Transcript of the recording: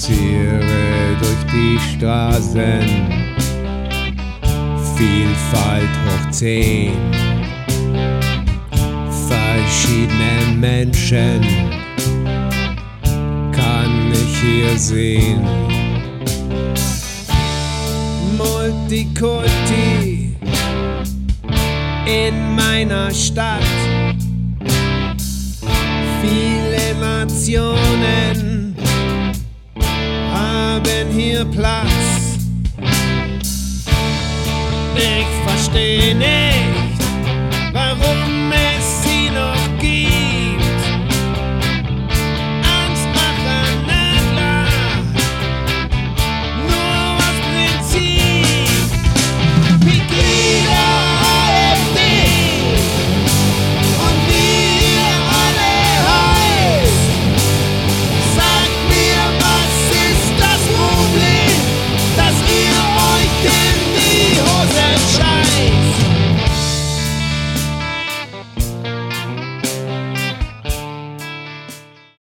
spaziere durch die Straßen, Vielfalt hoch 10, verschiedene Menschen kann ich hier sehen. Multikulti in meiner Stadt, viele Nationen